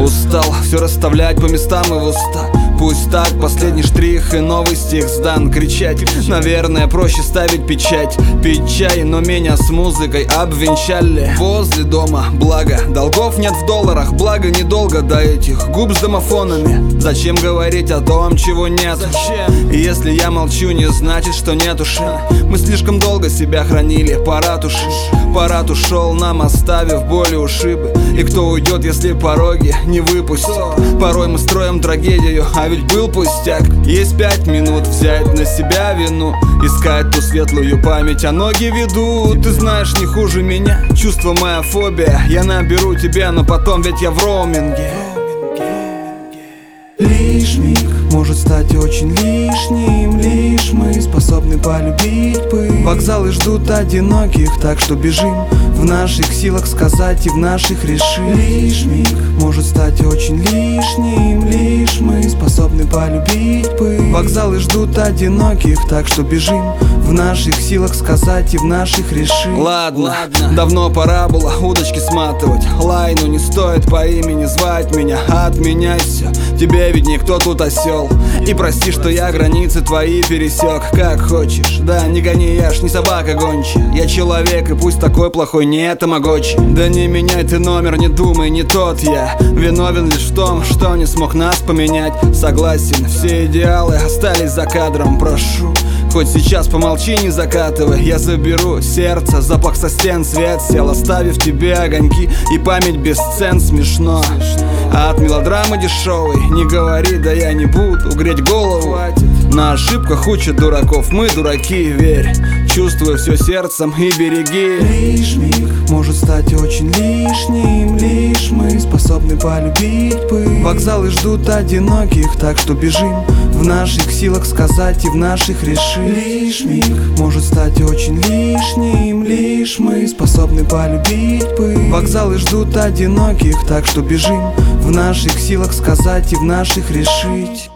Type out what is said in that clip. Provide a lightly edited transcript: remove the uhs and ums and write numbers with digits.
Устал все расставлять по местам и в уста. Пусть так, последний штрих и новый стих сдан. Кричать, наверное, проще ставить печать. Пить чай, но меня с музыкой обвенчали. Возле дома, благо, долгов нет в долларах. Благо, недолго до этих губ с домофонами. Зачем говорить о том, чего нет? И если я молчу, не значит, что нет ушей. Мы слишком долго себя хранили, пора тушить. Парад ушел, нам оставив боли, ушибы. И кто уйдет, если пороги не выпустит? Порой мы строим трагедию, а ведь был пустяк. Есть 5 минут взять на себя вину, искать ту светлую память, а ноги ведут. Ты знаешь, не хуже меня, чувство моя фобия. Я наберу тебя, но потом ведь я в роуминге. Лишь миг может стать очень лишним. Лишь мы способны полюбить бы. Вокзалы ждут одиноких, так что бежим. В наших силах сказать и в наших решить. Лишь миг может стать очень лишним. Лишь мы способны полюбить бы. Вокзалы ждут одиноких, так что бежим. В наших силах сказать и в наших решить. Ладно, давно пора было удочки сматывать. Лайну не стоит по имени звать меня. Отменяй все, тебе ведь никто тут осел. И прости, что я границы твои пересек. Как хочешь, да не гони, я ж не собака гончая. Я человек, и пусть такой плохой не тамагочи. Да не меняй ты номер, не думай, не тот я. Виновен лишь в том, что не смог нас поменять. Согласен, все идеалы остались за кадром. Прошу, хоть сейчас помолчи, не закатывай. Я заберу сердце, запах со стен, свет сел, оставив тебе огоньки и память без сцен. Смешно, а от мелодрамы дешевой не говори, да я не буду греть голову. На ошибках учат дураков, мы дураки, верь. Чувствую все сердцем и береги. Лишь миг может стать очень лишним. Лишь мы способны полюбить бы. Вокзалы ждут одиноких, так что бежим. В наших силах сказать и в наших решить. Лишь миг может стать очень лишним. Лишь мы способны полюбить бы. Вокзалы ждут одиноких, так что бежим. В наших силах сказать и в наших решить.